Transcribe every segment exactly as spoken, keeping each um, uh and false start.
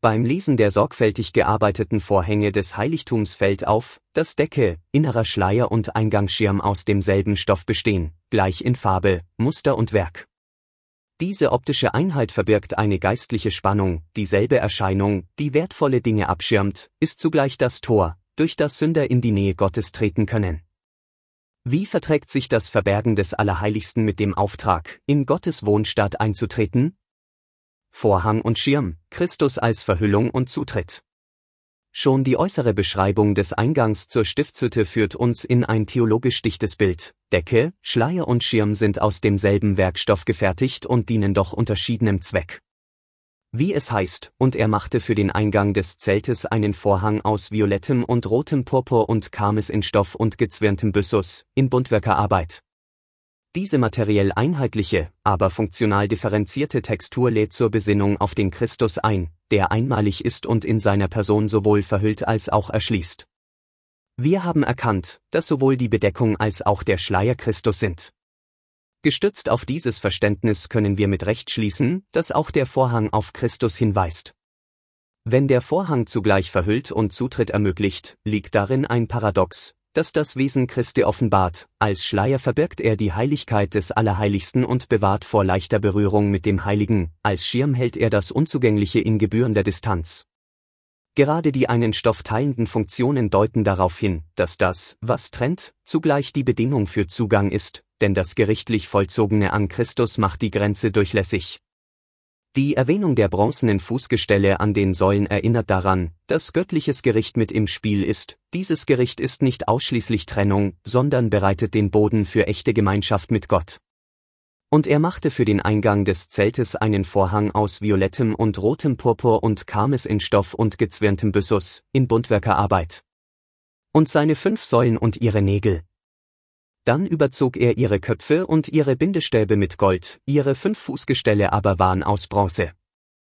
Beim Lesen der sorgfältig gearbeiteten Vorhänge des Heiligtums fällt auf, dass Decke, innerer Schleier und Eingangsschirm aus demselben Stoff bestehen, gleich in Farbe, Muster und Werk. Diese optische Einheit verbirgt eine geistliche Spannung, dieselbe Erscheinung, die wertvolle Dinge abschirmt, ist zugleich das Tor, durch das Sünder in die Nähe Gottes treten können. Wie verträgt sich das Verbergen des Allerheiligsten mit dem Auftrag, in Gottes Wohnstatt einzutreten? Vorhang und Schirm, Christus als Verhüllung und Zutritt. Schon die äußere Beschreibung des Eingangs zur Stiftshütte führt uns in ein theologisch dichtes Bild. Decke, Schleier und Schirm sind aus demselben Werkstoff gefertigt und dienen doch unterschiedenem Zweck. Wie es heißt, und er machte für den Eingang des Zeltes einen Vorhang aus violettem und rotem Purpur und Karmes in Stoff und gezwirntem Byssus, in Buntwerkerarbeit. Diese materiell einheitliche, aber funktional differenzierte Textur lädt zur Besinnung auf den Christus ein, der einmalig ist und in seiner Person sowohl verhüllt als auch erschließt. Wir haben erkannt, dass sowohl die Bedeckung als auch der Schleier Christus sind. Gestützt auf dieses Verständnis können wir mit Recht schließen, dass auch der Vorhang auf Christus hinweist. Wenn der Vorhang zugleich verhüllt und Zutritt ermöglicht, liegt darin ein Paradox, das das Wesen Christi offenbart. Als Schleier verbirgt er die Heiligkeit des Allerheiligsten und bewahrt vor leichter Berührung mit dem Heiligen, als Schirm hält er das Unzugängliche in gebührender Distanz. Gerade die einen Stoff teilenden Funktionen deuten darauf hin, dass das, was trennt, zugleich die Bedingung für Zugang ist, denn das gerichtlich Vollzogene an Christus macht die Grenze durchlässig. Die Erwähnung der bronzenen Fußgestelle an den Säulen erinnert daran, dass göttliches Gericht mit im Spiel ist. Dieses Gericht ist nicht ausschließlich Trennung, sondern bereitet den Boden für echte Gemeinschaft mit Gott. Und er machte für den Eingang des Zeltes einen Vorhang aus violettem und rotem Purpur und Karmes in Stoff und gezwirntem Byssus, in Buntwerkerarbeit. Und seine fünf Säulen und ihre Nägel. Dann überzog er ihre Köpfe und ihre Bindestäbe mit Gold, ihre fünf Fußgestelle aber waren aus Bronze.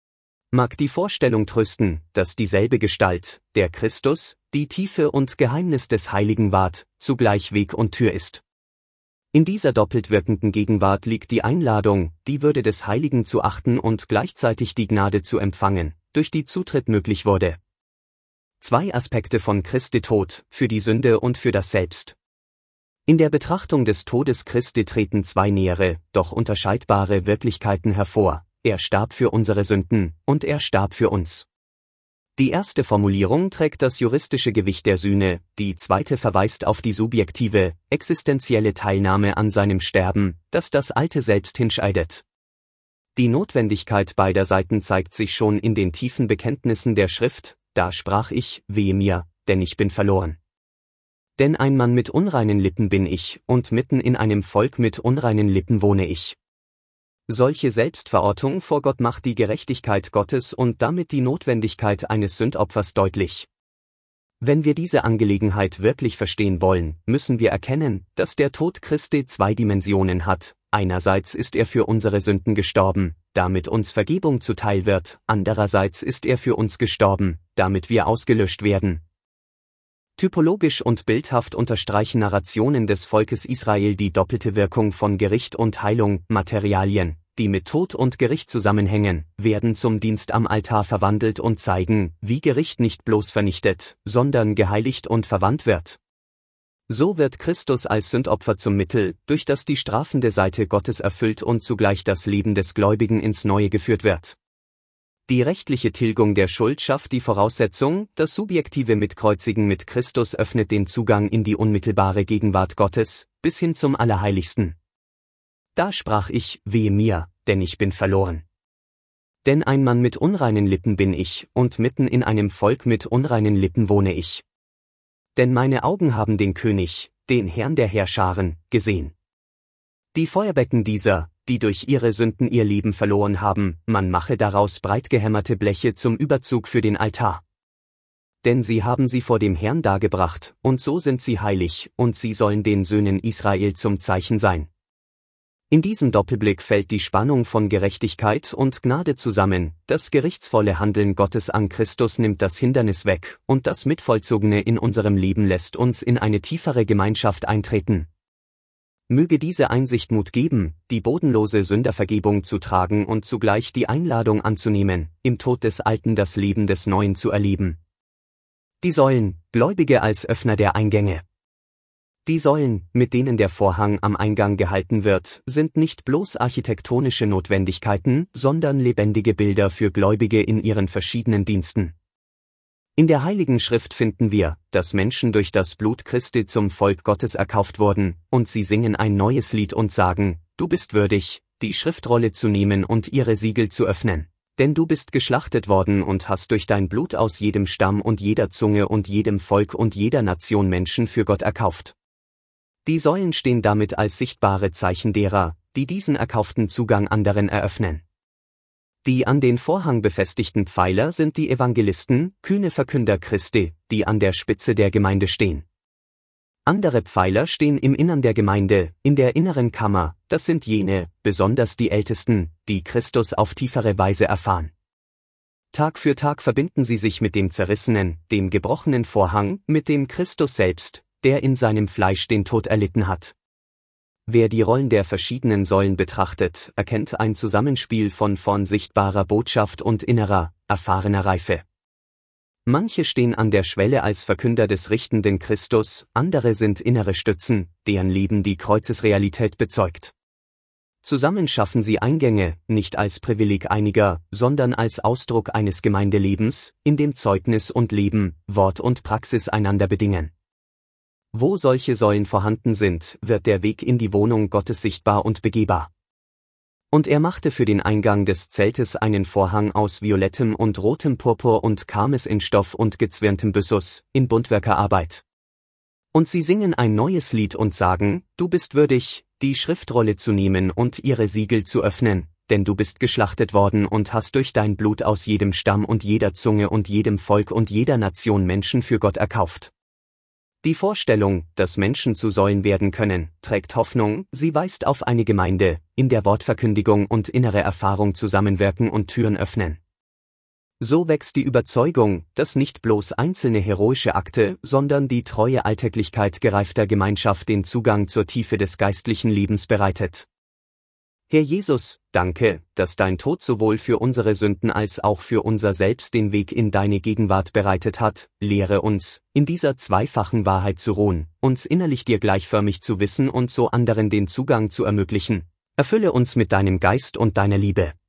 Mag die Vorstellung trösten, dass dieselbe Gestalt, der Christus, die Tiefe und Geheimnis des Heiligen wahrt, zugleich Weg und Tür ist. In dieser doppelt wirkenden Gegenwart liegt die Einladung, die Würde des Heiligen zu achten und gleichzeitig die Gnade zu empfangen, durch die Zutritt möglich wurde. Zwei Aspekte von Christi Tod, für die Sünde und für das Selbst. In der Betrachtung des Todes Christi treten zwei nähere, doch unterscheidbare Wirklichkeiten hervor: Er starb für unsere Sünden, und er starb für uns. Die erste Formulierung trägt das juristische Gewicht der Sühne, die zweite verweist auf die subjektive, existenzielle Teilnahme an seinem Sterben, das das alte Selbst hinscheidet. Die Notwendigkeit beider Seiten zeigt sich schon in den tiefen Bekenntnissen der Schrift: Da sprach ich, wehe mir, denn ich bin verloren. Denn ein Mann mit unreinen Lippen bin ich, und mitten in einem Volk mit unreinen Lippen wohne ich. Solche Selbstverortung vor Gott macht die Gerechtigkeit Gottes und damit die Notwendigkeit eines Sündopfers deutlich. Wenn wir diese Angelegenheit wirklich verstehen wollen, müssen wir erkennen, dass der Tod Christi zwei Dimensionen hat. Einerseits ist er für unsere Sünden gestorben, damit uns Vergebung zuteil wird, andererseits ist er für uns gestorben, damit wir ausgelöscht werden. Typologisch und bildhaft unterstreichen Narrationen des Volkes Israel die doppelte Wirkung von Gericht und Heilung. Materialien, die mit Tod und Gericht zusammenhängen, werden zum Dienst am Altar verwandelt und zeigen, wie Gericht nicht bloß vernichtet, sondern geheiligt und verwandt wird. So wird Christus als Sündopfer zum Mittel, durch das die strafende Seite Gottes erfüllt und zugleich das Leben des Gläubigen ins Neue geführt wird. Die rechtliche Tilgung der Schuld schafft die Voraussetzung, das subjektive Mitkreuzigen mit Christus öffnet den Zugang in die unmittelbare Gegenwart Gottes, bis hin zum Allerheiligsten. Da sprach ich, wehe mir, denn ich bin verloren. Denn ein Mann mit unreinen Lippen bin ich, und mitten in einem Volk mit unreinen Lippen wohne ich. Denn meine Augen haben den König, den Herrn der Heerscharen, gesehen. Die Feuerbecken dieser, die durch ihre Sünden ihr Leben verloren haben, man mache daraus breitgehämmerte Bleche zum Überzug für den Altar. Denn sie haben sie vor dem Herrn dargebracht, und so sind sie heilig, und sie sollen den Söhnen Israel zum Zeichen sein. In diesem Doppelblick fällt die Spannung von Gerechtigkeit und Gnade zusammen. Das gerichtsvolle Handeln Gottes an Christus nimmt das Hindernis weg, und das Mitvollzogene in unserem Leben lässt uns in eine tiefere Gemeinschaft eintreten. Möge diese Einsicht Mut geben, die bodenlose Sündervergebung zu tragen und zugleich die Einladung anzunehmen, im Tod des Alten das Leben des Neuen zu erleben. Die Säulen, Gläubige als Öffner der Eingänge. Die Säulen, mit denen der Vorhang am Eingang gehalten wird, sind nicht bloß architektonische Notwendigkeiten, sondern lebendige Bilder für Gläubige in ihren verschiedenen Diensten. In der Heiligen Schrift finden wir, dass Menschen durch das Blut Christi zum Volk Gottes erkauft wurden, und sie singen ein neues Lied und sagen: Du bist würdig, die Schriftrolle zu nehmen und ihre Siegel zu öffnen. Denn du bist geschlachtet worden und hast durch dein Blut aus jedem Stamm und jeder Zunge und jedem Volk und jeder Nation Menschen für Gott erkauft. Die Säulen stehen damit als sichtbare Zeichen derer, die diesen erkauften Zugang anderen eröffnen. Die an den Vorhang befestigten Pfeiler sind die Evangelisten, kühne Verkünder Christi, die an der Spitze der Gemeinde stehen. Andere Pfeiler stehen im Innern der Gemeinde, in der inneren Kammer, das sind jene, besonders die Ältesten, die Christus auf tiefere Weise erfahren. Tag für Tag verbinden sie sich mit dem zerrissenen, dem gebrochenen Vorhang, mit dem Christus selbst, der in seinem Fleisch den Tod erlitten hat. Wer die Rollen der verschiedenen Säulen betrachtet, erkennt ein Zusammenspiel von vorn sichtbarer Botschaft und innerer, erfahrener Reife. Manche stehen an der Schwelle als Verkünder des richtenden Christus, andere sind innere Stützen, deren Leben die Kreuzesrealität bezeugt. Zusammen schaffen sie Eingänge, nicht als Privileg einiger, sondern als Ausdruck eines Gemeindelebens, in dem Zeugnis und Leben, Wort und Praxis einander bedingen. Wo solche Säulen vorhanden sind, wird der Weg in die Wohnung Gottes sichtbar und begehbar. Und er machte für den Eingang des Zeltes einen Vorhang aus violettem und rotem Purpur und Karmes in Stoff und gezwirntem Byssus, in Buntwerkerarbeit. Und sie singen ein neues Lied und sagen: Du bist würdig, die Schriftrolle zu nehmen und ihre Siegel zu öffnen, denn du bist geschlachtet worden und hast durch dein Blut aus jedem Stamm und jeder Zunge und jedem Volk und jeder Nation Menschen für Gott erkauft. Die Vorstellung, dass Menschen zu Säulen werden können, trägt Hoffnung, sie weist auf eine Gemeinde, in der Wortverkündigung und innere Erfahrung zusammenwirken und Türen öffnen. So wächst die Überzeugung, dass nicht bloß einzelne heroische Akte, sondern die treue Alltäglichkeit gereifter Gemeinschaft den Zugang zur Tiefe des geistlichen Lebens bereitet. Herr Jesus, danke, dass dein Tod sowohl für unsere Sünden als auch für unser Selbst den Weg in deine Gegenwart bereitet hat. Lehre uns, in dieser zweifachen Wahrheit zu ruhen, uns innerlich dir gleichförmig zu wissen und so anderen den Zugang zu ermöglichen. Erfülle uns mit deinem Geist und deiner Liebe.